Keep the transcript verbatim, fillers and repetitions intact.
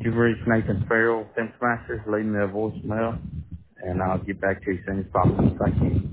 You've reached Nathan Farrell, Fence Masters. Leave me a voicemail, and I'll get back to you as soon as possible. Thank you.